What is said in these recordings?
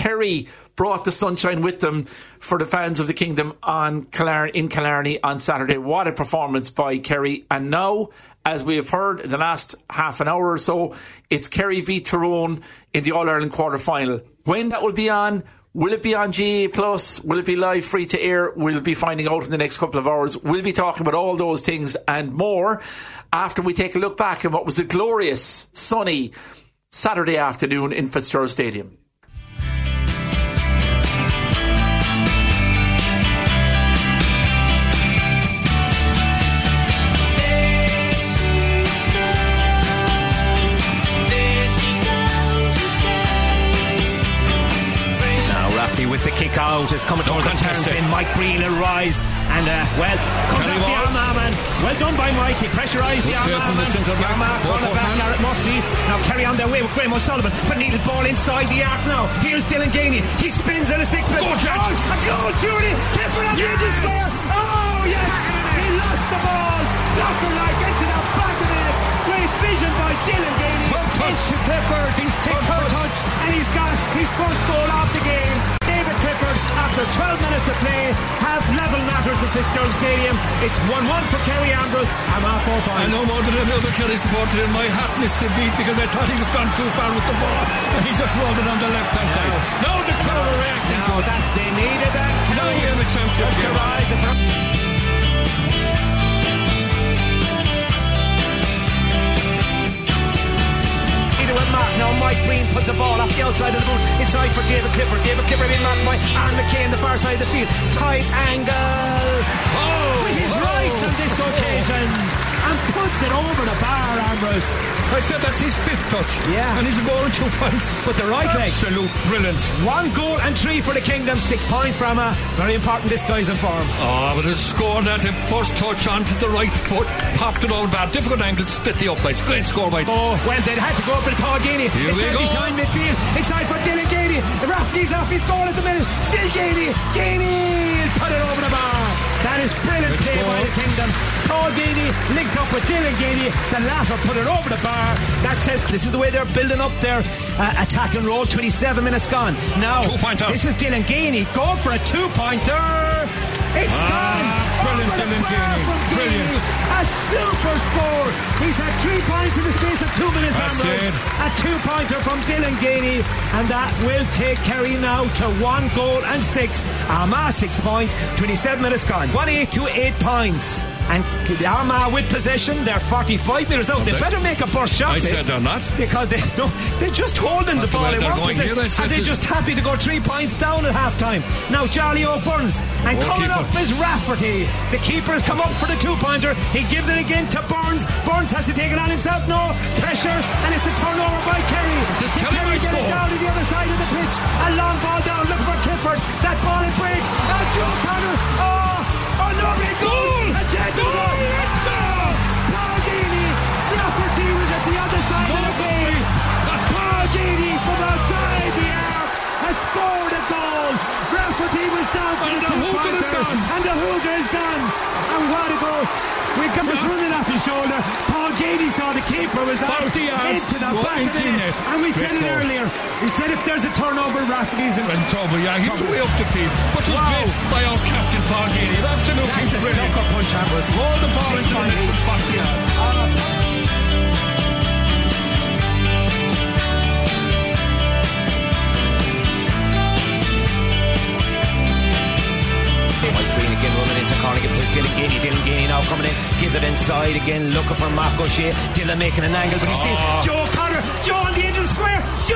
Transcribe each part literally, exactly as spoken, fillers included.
Kerry brought the sunshine with them for the fans of the Kingdom on Killar- in Killarney on Saturday. What a performance by Kerry. And now, as we have heard in the last half an hour or so, it's Kerry v Tyrone in the All-Ireland quarter-final. When that will be on, will it be on G A A plus? Will it be live, free to air? We'll be finding out in the next couple of hours. We'll be talking about all those things and more after we take a look back at what was a glorious, sunny Saturday afternoon in Fitzgerald Stadium. With the kick out is coming towards the turns in. Mike Breen will rise and uh, well comes off the Armagh man. Well done by Mike. He pressurised the Armagh man. Armagh corner back Garrett Murphy. Now Kerry on their way with Graham O'Sullivan. But needed ball inside the arc now. Here's Dylan Gainey. He spins at a six minute. Go Jack! Oh, and goal Judy. Clifford on the edge of square. Oh yes! He lost the ball. Soccer like into the back of it. Great vision by Dylan Gainey. Into Clifford. He's third touch and he's got his first goal of the game. Clifford, after twelve minutes of play, have level matters at Fitzgerald Stadium. It's one one for Kerry Ambrose. I'm off four points. I know more than any other Kerry supporter in my hat missed the beat because I thought he was gone too far with the ball and he just rolled it on the left hand side. No, the crowd are reacting to it. That they needed that. Now we have a championship. Just to rise the front. Now Mike Breen puts a ball off the outside of the boot inside for David Clifford. David Clifford being marked by Aaron McKay the far side of the field. Tight angle. Oh, with his oh. right on this occasion and puts it over the bar, Ambrose. I said that's his fifth touch. Yeah. And he's a goal and two points. But the right leg. Absolute brilliance. One goal and three for the Kingdom. Six points for Emma. Very important this guy's in form. Oh, but it scored at him. First touch onto the right foot. Popped it over bad. Difficult angle. Split the uprights. Great score by. Oh, well, they had to go up with Paul Gainey. Here it's we go. Behind midfield. Inside for Dylan Gainey. The referee's off his goal at the minute. Still Gainey. Gainey put it over the bar. That is brilliant play by the Kingdom. Paul Gainey linked up with Dylan Gainey. The latter put it over the bar. That says this is the way they're building up their uh, attack and roll. twenty-seven minutes gone. Now, this is Dylan Gainey. Go for a two-pointer. It's ah, gone. Brilliant, Dylan Gainey. Brilliant. A super score. He's had three points in the space of two minutes. Ambrose. A two-pointer from Dylan Gainey. And that will take Kerry now to one goal and six. Armagh six points. twenty-seven minutes gone. one eight to eight points. And Armagh with possession. They're forty-five metres out. They better make a burst shot. I said they're not. Because they, no, they're just holding not the ball. They here, and they're just happy to go three points down at half time. Now Charlie O'Burns. And oh, coming keeper. up is Rafferty. The keeper has come up for the two-pointer. He gives it again to Burns. Burns has to take it on himself. No pressure. And it's a turnover by Kerry. Just Kerry gets it down to the other side of the pitch. A long ball down. Look for Clifford. That ball will break. And Joe Connor. Oh, oh nobody goes. A gentle goal. Paul Gainey. Rafferty was at the other side of the field. Paul Gainey from outside the arc has scored a goal. Rafferty was down for the two-pointer. And the hooker is gone. And what a goal. We come just running off his shoulder. Paul Gainey saw the keeper was out into the back of the net. And we said it earlier. We said if there's a turnover, Rafferty's in, in trouble. Yeah, he's way up the field. But it was wow. great by our captain Paul Gainey. Absolutely That's a brilliant. sucker punch, Ambrose. Roll the ball into the net from forty yards. Mike Green again running into corner, gives it to Dylan Gainey. Dylan Gainey now coming in, gives it inside again, looking for Mark O'Shea. Dylan making an angle, but he's still oh. Joe Connor. Joe on the edge of the square. Joe!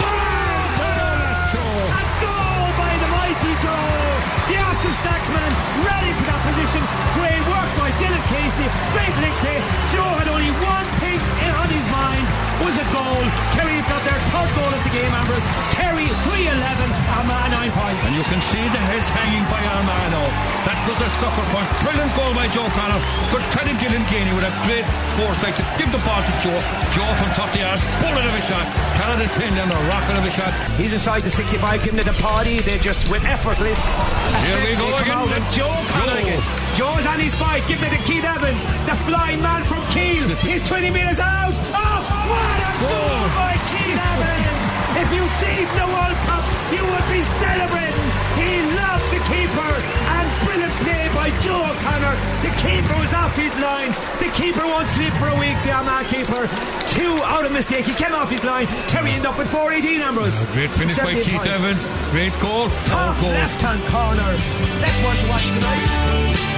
Joe! A goal by the mighty Joe. The Austin Stacksman ready for that position. Great work by Dylan Casey. Great link play. Joe had only one thing on his mind, was a goal. Kerry got their third goal of the game, Ambrose. Kerry three eleven, Armagh nine points. And you can see the heads hanging by Armagh now. That was a sucker punch. Brilliant goal by Joe Connor. Good credit Dylan Gainey with a great foresight to give the ball to Joe. Joe from top of the yard, bullet of a shot. Canada ten down a rocket of a shot. He's inside the sixty-five, giving it a party. They just with effortless. Here we go again. And Joe Connor again. Joe's on his bike, giving it to Keith Evans, the flying man from Kiel. He's twenty metres out. Oh, what a goal by Keith Evans! If you see the World Cup, you would be The keeper was off his line. The keeper won't sleep for a week. The Armagh keeper. Two out of mistake. He came off his line. Kerry ended up with four eighteen, Ambrose. Uh, great finish by Keith points. Evans. Great goal. Top left hand corner. That's one to watch tonight.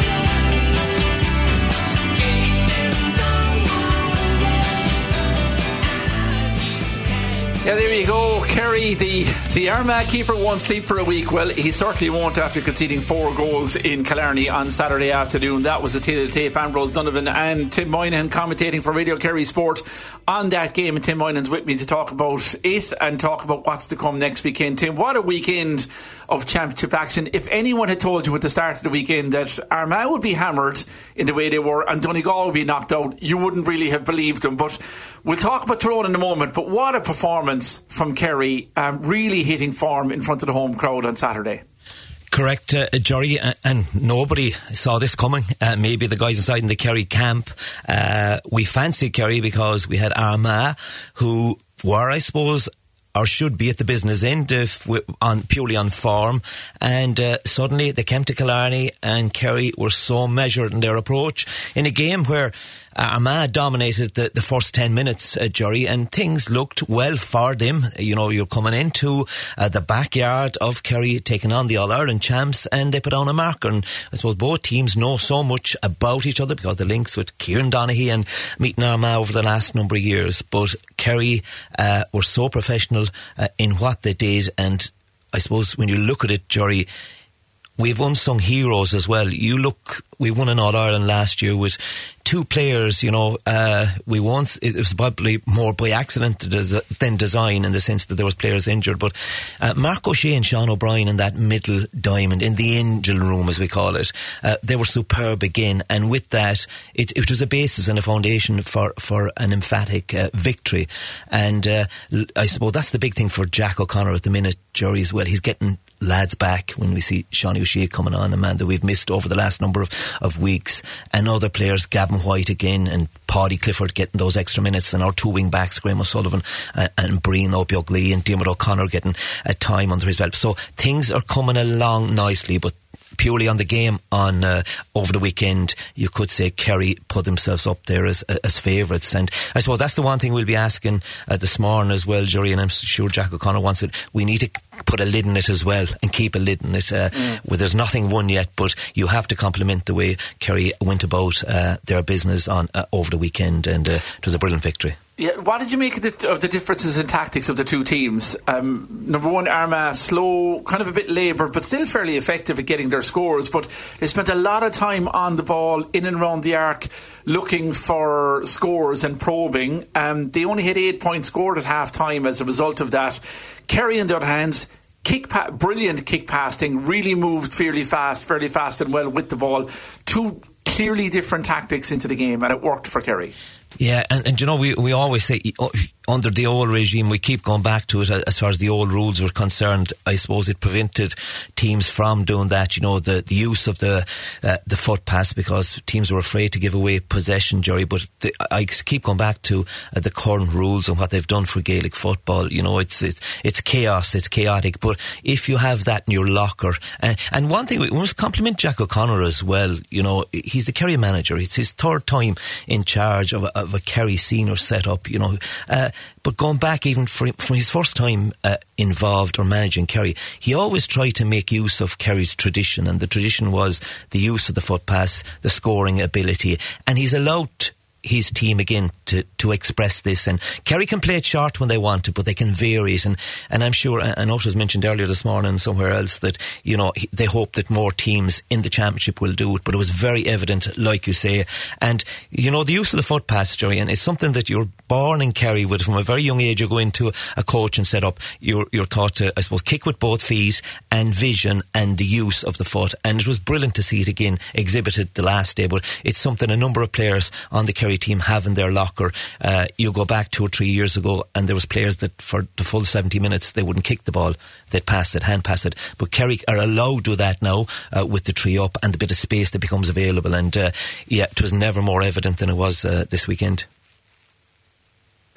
Yeah, there you go. Kerry, the, the Armagh keeper, won't sleep for a week. Well, he certainly won't after conceding four goals in Killarney on Saturday afternoon. That was the tail of the tape. Ambrose Donovan and Tim Moynihan commentating for Radio Kerry Sport on that game. And Tim Moynihan's with me to talk about it and talk about what's to come next weekend. Tim, what a weekend of championship action. If anyone had told you at the start of the weekend that Armagh would be hammered in the way they were and Donegal would be knocked out, you wouldn't really have believed them. But we'll talk about Tyrone in a moment. But what a performance from Kerry, um, really hitting form in front of the home crowd on Saturday. Correct, uh, Jerry, uh, and nobody saw this coming. Uh, maybe the guys inside in the Kerry camp. Uh, we fancied Kerry because we had Armagh, who were, I suppose, or should be at the business end if we, on purely on form, and uh, suddenly they came to Killarney and Kerry were so measured in their approach in a game where uh, Armagh dominated the, the first ten minutes, uh, Jerry, and things looked well for them. You know, you're coming into uh, the backyard of Kerry, taking on the All-Ireland champs, and they put on a marker. And I suppose both teams know so much about each other because the links with Kieran Donaghy and meeting Armagh over the last number of years. But Kerry uh, were so professional uh, in what they did, and I suppose when you look at it, Jerry, we've unsung heroes as well. You look, we won an All-Ireland last year with two players, you know, uh, we once, it was probably more by accident than design in the sense that there was players injured, but uh, Mark O'Shea and Sean O'Brien in that middle diamond, in the engine room as we call it, uh, they were superb again, and with that, it, it was a basis and a foundation for, for an emphatic uh, victory. And uh, I suppose that's the big thing for Jack O'Connor at the minute, Jerry, as well. He's getting lads back when we see Sean O'Shea coming on, a man that we've missed over the last number of, of weeks, and other players, Gavin White again and Paddy Clifford getting those extra minutes, and our two wing backs, Graham O'Sullivan and, and Breen O'Bjuglee and Diarmuid O'Connor getting a time under his belt. So things are coming along nicely, but purely on the game on uh, over the weekend, you could say Kerry put themselves up there as as favourites. And I suppose that's the one thing we'll be asking uh, this morning as well, Jerry, and I'm sure Jack O'Connor wants it. We need to put a lid in it as well and keep a lid in it. Uh, mm. Well, there's nothing won yet, but you have to compliment the way Kerry went about uh, their business on uh, over the weekend, and uh, it was a brilliant victory. Yeah, what did you make of the, of the differences in tactics of the two teams? Um, number one, Armagh, slow, kind of a bit laboured, but still fairly effective at getting their scores. But they spent a lot of time on the ball, in and around the arc, looking for scores and probing. Um, they only had eight points scored at half time as a result of that. Kerry, on the other hand, kick pa- brilliant kick passing, really moved fairly fast, fairly fast and well with the ball. Two clearly different tactics into the game, and it worked for Kerry. Yeah, and, and you know, we, we always say under the old regime, we keep going back to it as far as the old rules were concerned. I suppose it prevented teams from doing that, you know, the, the use of the uh, the foot pass, because teams were afraid to give away possession, Jerry. But the, I keep going back to uh, the current rules and what they've done for Gaelic football. You know, it's it's, it's chaos, it's chaotic. But if you have that in your locker, uh, and one thing, we must compliment Jack O'Connor as well. You know, he's the Kerry manager. It's his third time in charge of a, of a Kerry senior setup, you know. Uh, but going back even from, from his first time uh, involved or managing Kerry, he always tried to make use of Kerry's tradition, and the tradition was the use of the foot pass, the scoring ability, and he's allowed his team again to, to express this. And Kerry can play it short when they want to, but they can vary it. And, and I'm sure, I know it was mentioned earlier this morning somewhere else that, you know, they hope that more teams in the championship will do it, but it was very evident, like you say. And, you know, the use of the foot pass, Jerry, and it's something that you're born in Kerry with. From a very young age, you go into a coach and set up, you're, you're taught to, I suppose, kick with both feet and vision and the use of the foot. And it was brilliant to see it again exhibited the last day, but it's something a number of players on the Kerry team have in their locker. Uh, you go back two or three years ago and there was players that for the full seventy minutes they wouldn't kick the ball, they'd pass it, hand pass it, but Kerry are allowed to do that now uh, with the tree up and the bit of space that becomes available. And uh, yeah, it was never more evident than it was uh, this weekend.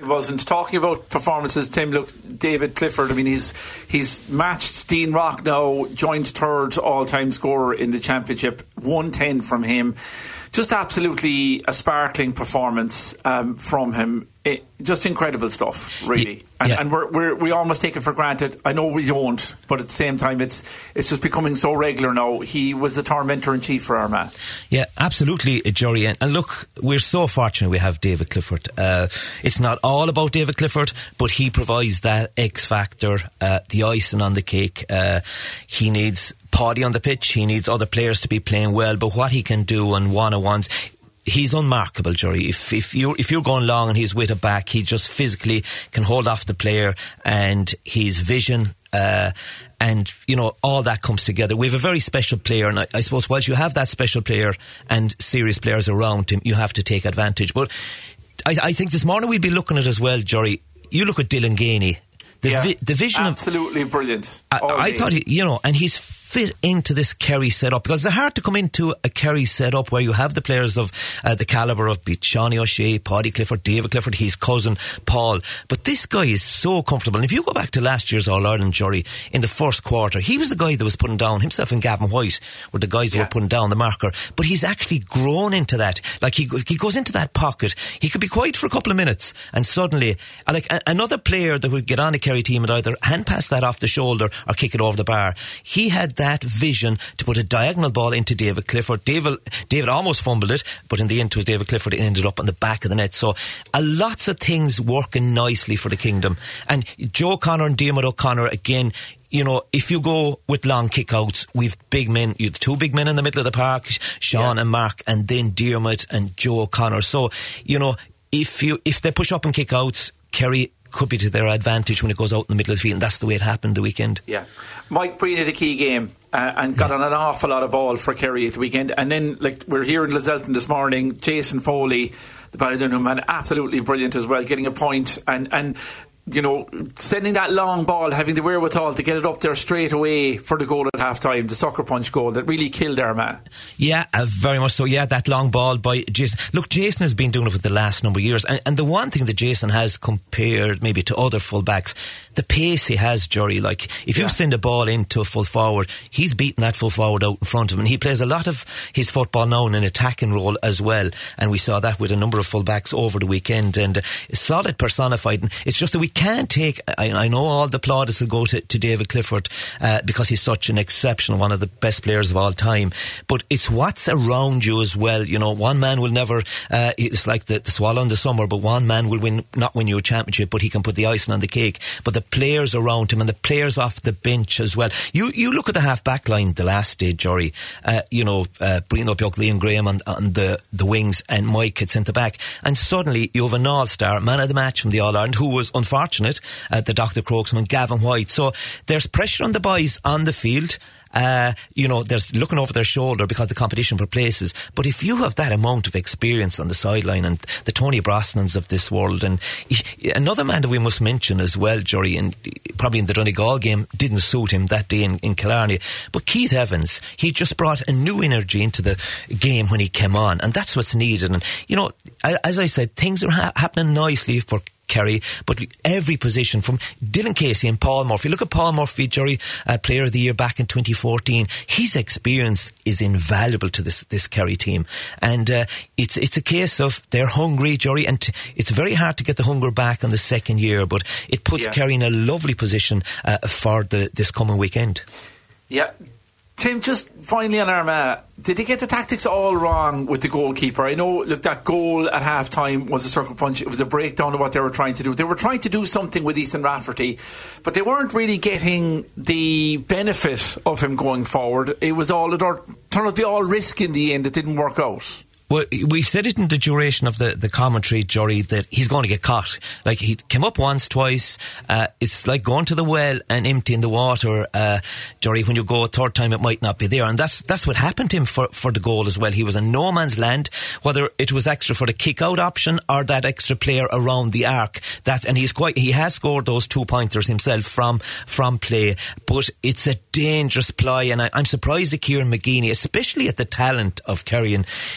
It wasn't. Talking about performances, Tim, look, David Clifford, I mean, he's he's matched Dean Rock now, joint third all-time scorer in the championship, one ten from him. Just absolutely a sparkling performance um, from him. It, just incredible stuff, really. Yeah. And, and we're, we're, we almost take it for granted. I know we don't, but at the same time, it's it's just becoming so regular now. He was a tormentor in chief for Armagh. Yeah, absolutely, Jory. And, and look, we're so fortunate we have David Clifford. Uh, it's not all about David Clifford, but he provides that X factor, uh, the icing on the cake. Uh, he needs Paddy on the pitch. He needs other players to be playing well, but what he can do on one-on-ones, he's unmarkable, Jory. If if you're if you're going long and he's with a back, he just physically can hold off the player, and his vision, uh, and you know, all that comes together. We have a very special player, and I, I suppose whilst you have that special player and serious players around him, you have to take advantage. But I, I think this morning we'll be looking at as well, Jory. You look at Dylan Gainey. The, yeah, vi- the vision absolutely of, brilliant. I, I thought, he, you know, and he's fit into this Kerry setup, because it's hard to come into a Kerry setup where you have the players of uh, the calibre of Shawnee O'Shea, Paddy Clifford, David Clifford, his cousin Paul. But this guy is so comfortable. And if you go back to last year's All-Ireland, Jury, in the first quarter, he was the guy that was putting down, himself and Gavin White were the guys that yeah. were putting down the marker. But he's actually grown into that. Like he he goes into that pocket. He could be quiet for a couple of minutes, and suddenly, like a, another player that would get on the Kerry team and either hand pass that off the shoulder or kick it over the bar. He had that vision to put a diagonal ball into David Clifford. David, David almost fumbled it, but in the end it was David Clifford. It ended up on the back of the net. So a lots of things working nicely for the Kingdom. And Joe Connor and Diarmuid O'Connor, again, you know, if you go with long kickouts, we've big men, you have two big men in the middle of the park, Sean yeah. and Mark, and then Diarmuid and Joe O'Connor. So, you know, if you if they push up and kickouts, Kerry could be to their advantage when it goes out in the middle of the field, and that's the way it happened the weekend. Yeah, Mike Breen had a key game uh, and got yeah. on an awful lot of ball for Kerry at the weekend. And then, like, we're here in Lizelton this morning, Jason Foley, the Ballydunham man, absolutely brilliant as well, getting a point and and you know, sending that long ball, having the wherewithal to get it up there straight away for the goal at half time, the sucker punch goal that really killed Armagh. Yeah, uh, very much so. Yeah, that long ball by Jason. Look, Jason has been doing it for the last number of years, and, and the one thing that Jason has compared maybe to other full-backs, the pace he has, Jory. Like, if yeah. you send a ball into a full forward, he's beating that full forward out in front of him, and he plays a lot of his football now in an attacking role as well, and we saw that with a number of full-backs over the weekend, and uh, solid personified. And it's just that we can't take, I, I know all the plaudits will go to, to David Clifford uh, because he's such an exceptional, one of the best players of all time, but it's what's around you as well. You know, one man will never uh, it's like the, the swallow in the summer, but one man will win, not win you a championship, but he can put the icing on the cake. But the players around him and the players off the bench as well. You you look at the half back line the last day, Jory, uh, you know, uh, Brino Bjork, Liam Graham on, on the, the wings, and Mike at centre back, and suddenly you have an all-star man of the match from the All-Ireland who was unfortunate, uh, the Doctor Crokesman, Gavin White. So there's pressure on the boys on the field. Uh, you know, there's looking over their shoulder because of the competition for places. But if you have that amount of experience on the sideline, and the Tony Brosnans of this world, and another man that we must mention as well, Jory, and probably in the Donegal game didn't suit him that day in, in Killarney, but Keith Evans, he just brought a new energy into the game when he came on, and that's what's needed. And you know, as I said, things are ha- happening nicely for Kerry, but every position from Dylan Casey and Paul Murphy. Look at Paul Murphy, Jory, uh, Player of the Year back in twenty fourteen. His experience is invaluable to this this Kerry team, and uh, it's it's a case of they're hungry, Jory, and t- it's very hard to get the hunger back on the second year, but it puts yeah. Kerry in a lovely position uh, for the this coming weekend. Yeah. Tim, just finally on Armagh, did they get the tactics all wrong with the goalkeeper? I know, look, that goal at half time was a circle punch. It was a breakdown of what they were trying to do. They were trying to do something with Ethan Rafferty, but they weren't really getting the benefit of him going forward. It was all, it turned out to be all risk in the end. It didn't work out. Well, we said it in the duration of the, the commentary, Jory, that he's going to get caught. Like, he came up once, twice. Uh, it's like going to the well and emptying the water. Uh, Jory, when you go a third time, it might not be there. And that's that's what happened to him for, for the goal as well. He was in no man's land, whether it was extra for the kick-out option or that extra player around the arc. That, and he's quite, he has scored those two pointers himself from, from play. But it's a dangerous ply, and I, I'm surprised at Kieran McGeeney, especially at the talent of Kerry. And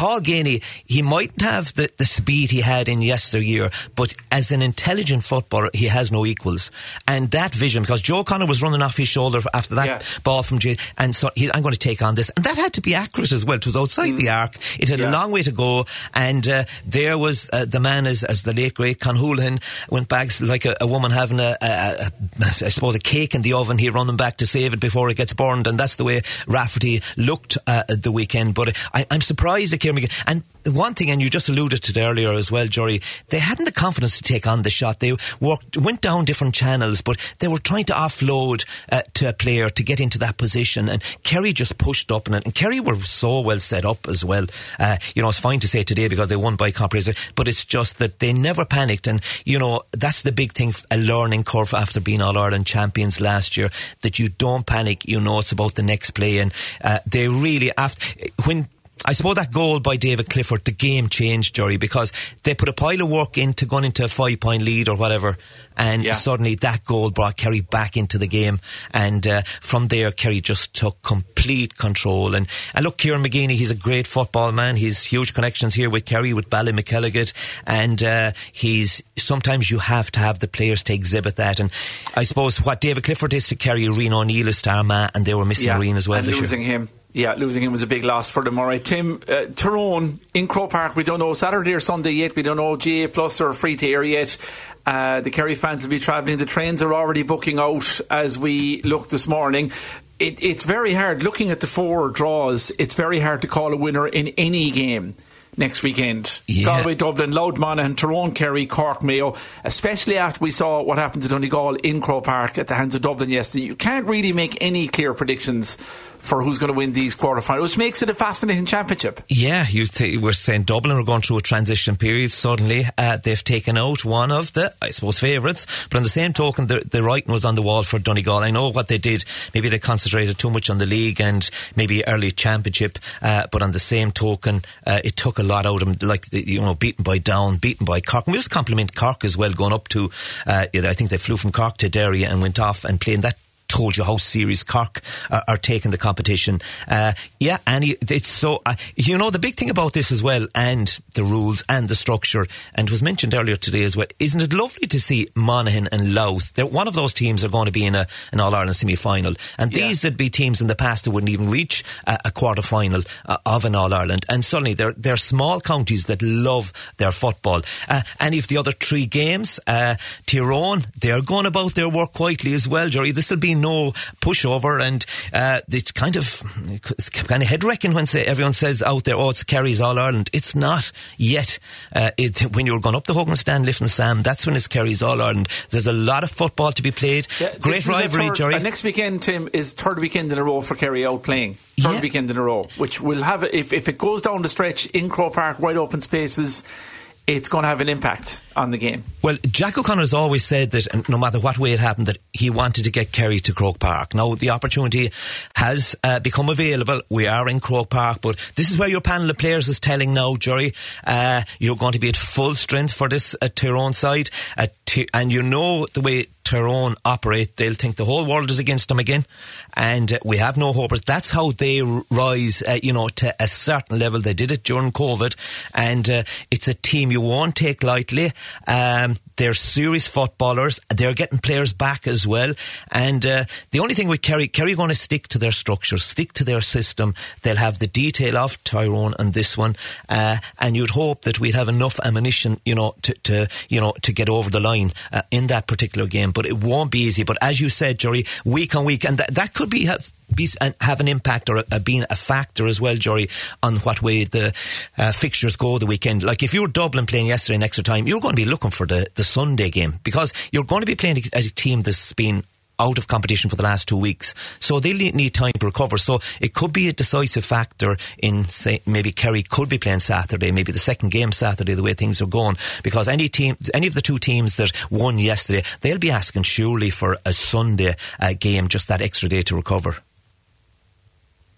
Paul Geaney, he mightn't have the, the speed he had in yesteryear, but as an intelligent footballer, he has no equals. And that vision, because Joe Connor was running off his shoulder after that yeah. ball from Jay, and so he, I'm going to take on this. And that had to be accurate as well. It was outside mm. the arc. It had yeah. a long way to go. And uh, there was uh, the man, as, as the late great Con Houlihan went back like a, a woman having a, a, a, I suppose, a cake in the oven. He running back to save it before it gets burned. And that's the way Rafferty looked uh, at the weekend. But I, I'm surprised at Kieran McGinn. And one thing, and you just alluded to it earlier as well, Jory, they hadn't the confidence to take on the shot. They worked, went down different channels, but they were trying to offload uh, to a player to get into that position, and Kerry just pushed up, and, and Kerry were so well set up as well. Uh, you know, it's fine to say today because they won by comprehensive, but it's just that they never panicked, and you know, that's the big thing, a learning curve after being All-Ireland champions last year, that you don't panic. You know, it's about the next play, and uh, they really, after when I suppose that goal by David Clifford, the game changed, Jerry, because they put a pile of work into going into a five point lead or whatever, and yeah. suddenly that goal brought Kerry back into the game, and uh, from there Kerry just took complete control. And, and look, Kieran McGeaney, he's a great football man. He's huge connections here with Kerry, with Ballymackelligot, and uh, he's sometimes you have to have the players to exhibit that. And I suppose what David Clifford is to Kerry, Rian O'Neill is to Armagh, and they were missing yeah, Rian as well and this losing year. him. Yeah, losing him was a big loss for them. All right, Tim, uh, Tyrone in Croke Park, we don't know Saturday or Sunday yet. We don't know G A Plus or free to air yet. Uh, the Kerry fans will be travelling. The trains are already booking out as we look this morning. It, it's very hard, looking at the four draws, it's very hard to call a winner in any game next weekend. Yeah. Galway, Dublin, Louth, Monaghan, Tyrone, Kerry, Cork, Mayo, especially after we saw what happened to Donegal in Croke Park at the hands of Dublin yesterday. You can't really make any clear predictions for who's going to win these quarterfinals, which makes it a fascinating championship. Yeah, you th- we're saying Dublin are going through a transition period. Suddenly uh, they've taken out one of the, I suppose, favourites, but on the same token the, the writing was on the wall for Donegal. I know what they did, maybe they concentrated too much on the league and maybe early championship, uh, but on the same token uh, it took a lot out of them, like, you know, beaten by Down, beaten by Cork. And we just compliment Cork as well, going up to uh, I think they flew from Cork to Derry and went off and playing that. Told you how serious Cork are, are taking the competition. Uh, yeah, and it's so, uh, you know, the big thing about this as well, and the rules and the structure, and it was mentioned earlier today as well, isn't it lovely to see Monaghan and Louth? They're, one of those teams are going to be in a, an All-Ireland semi-final, and yeah. these would be teams in the past that wouldn't even reach a, a quarter-final uh, of an All-Ireland, and suddenly they're, they're small counties that love their football. Uh, and if the other three games, uh, Tyrone, they're going about their work quietly as well, Jerry. This will be no pushover, and uh, it's kind of it's kind of head wrecking when say, everyone says out there, oh, it's Kerry's All Ireland. It's not yet. Uh, it, when you're going up the Hogan Stand, lifting Sam, that's when it's Kerry's All Ireland. There's a lot of football to be played. Yeah, great rivalry, third, Jerry. Uh, next weekend, Tim, is third weekend in a row for Kerry out playing. Third yeah. weekend in a row, which will have, if if it goes down the stretch in Croke Park, wide open spaces, it's going to have an impact on the game. Well, Jack O'Connor has always said that no matter what way it happened, that he wanted to get Kerry to Croke Park. Now the opportunity has uh, become available. We are in Croke Park, but this is where your panel of players is telling now, Jerry, uh, you're going to be at full strength for this uh, Tyrone side, uh, t- and you know the way Tyrone operate, they'll think the whole world is against them again, and uh, we have no hopers. That's how they r- rise uh, you know, to a certain level. They did it during COVID, and uh, it's a team you won't take lightly. Um, they're serious footballers. They're getting players back as well, and uh, the only thing with Kerry, Kerry are going to stick to their structure, stick to their system. They'll have the detail of Tyrone and this one, uh, and you'd hope that we'd have enough ammunition, you know, to, to you know to get over the line uh, in that particular game. But it won't be easy. But as you said, Jerry, week on week, and that, that could be have, be have an impact or a, a, being a factor as well, Jerry, on what way the uh, fixtures go the weekend. Like if you were Dublin playing yesterday in extra time, you're going to be looking for the, the Sunday game, because you're going to be playing a, a team that's been out of competition for the last two weeks, so they'll need time to recover. So it could be a decisive factor in, say, maybe Kerry could be playing Saturday, maybe the second game Saturday, the way things are going, because any team, any of the two teams that won yesterday, they'll be asking surely for a Sunday uh, game, just that extra day to recover.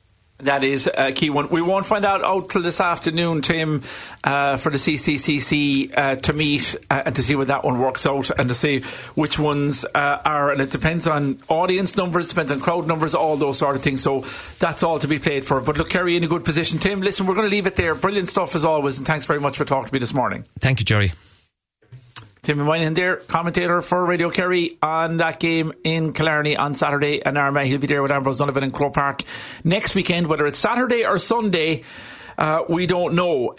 That is a key one. We won't find out out till this afternoon, Tim, uh, for the C C C C uh, to meet uh, and to see when that one works out and to see which ones uh, are. And it depends on audience numbers, depends on crowd numbers, all those sort of things. So that's all to be played for. But look, Kerry in a good position. Tim, listen, we're going to leave it there. Brilliant stuff as always, and thanks very much for talking to me this morning. Thank you, Jerry. Tim Moynihan there, commentator for Radio Kerry on that game in Killarney on Saturday and Armagh. He'll be there with Ambrose Donovan in Croke Park next weekend. Whether it's Saturday or Sunday, uh, we don't know.